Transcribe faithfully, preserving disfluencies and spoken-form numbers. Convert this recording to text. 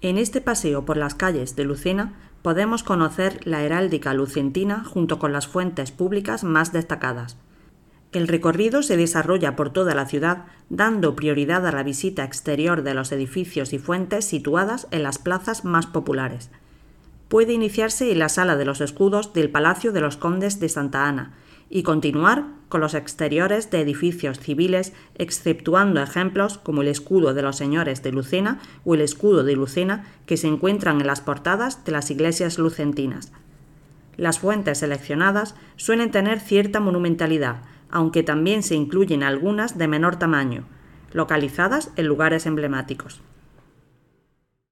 En este paseo por las calles de Lucena podemos conocer la heráldica lucentina junto con las fuentes públicas más destacadas. El recorrido se desarrolla por toda la ciudad, dando prioridad a la visita exterior de los edificios y fuentes situadas en las plazas más populares. Puede iniciarse en la Sala de los Escudos del Palacio de los Condes de Santa Ana y continuar con los exteriores de edificios civiles, exceptuando ejemplos como el escudo de los señores de Lucena o el escudo de Lucena que se encuentran en las portadas de las iglesias lucentinas. Las fuentes seleccionadas suelen tener cierta monumentalidad, aunque también se incluyen algunas de menor tamaño, localizadas en lugares emblemáticos.